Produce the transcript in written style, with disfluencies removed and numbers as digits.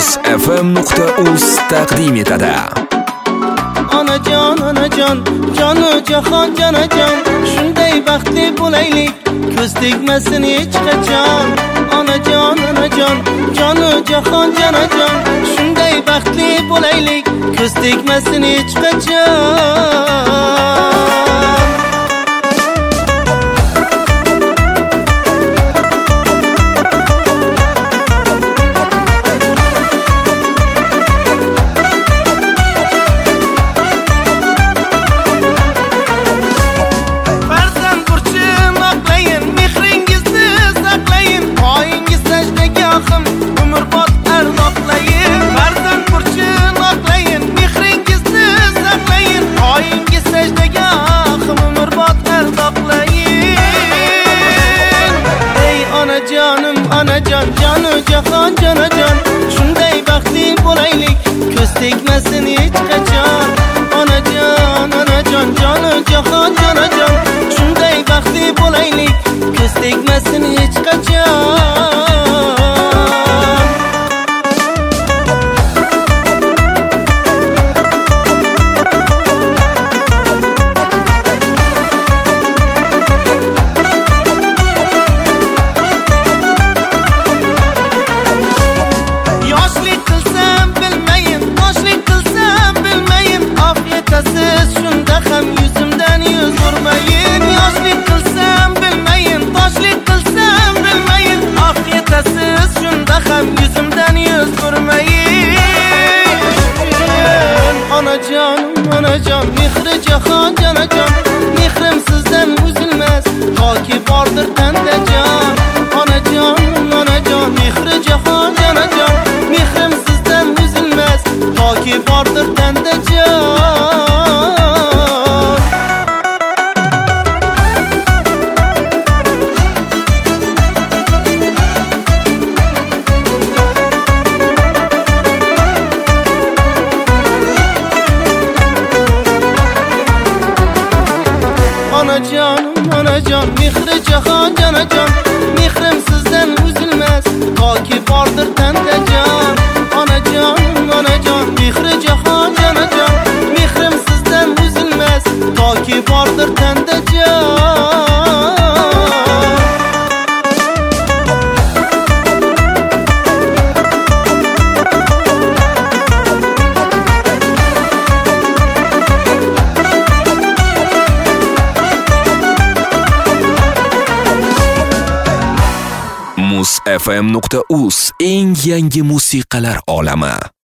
muzfm.uz taqdim etadi. Onajon, onajon, jonu jahon jonajon, shunday baxtli bo'laylik, ko'z tegmasin hech qachon. Onajon, onajon, jonu jahon jonajon, shunday baxtli bo'laylik, ko'z tegmasin hech qachon. Onajon, jonu jahon jonajon, shunday baxtli bo'laylik, ko'z tegmasin hech qachon. Onajon, onajon, jonu jahon jonajon, shunday baxtli bo'laylik, ko'z tegmasin hech qachon. Shunda ham yuzimdan yuz urmayin, yoshlik qilsam bilmayin, toshlik qilsam bilmayin, oq yetasiz, shunda ham yuzimdan yuz urmayin. Onajon, onajon, mehri jahon jonajon, mehrim sizdan uzilmas, toki bordir tanda jon. Onajon, onajon, mehri jahon jonajon, mehrim sizdan uzilmas, toki bordir tanda jon. Onajon, onajon, mehri jahon jonajon, mehrim sizdan uzilmas, toki bordir tanda jon. Onajon, onajon, mehri jahon jonajon, mehrim sizdan uzilmas, toki bordir tanda jon. muzfm.uz eng yangi musiqalar olami.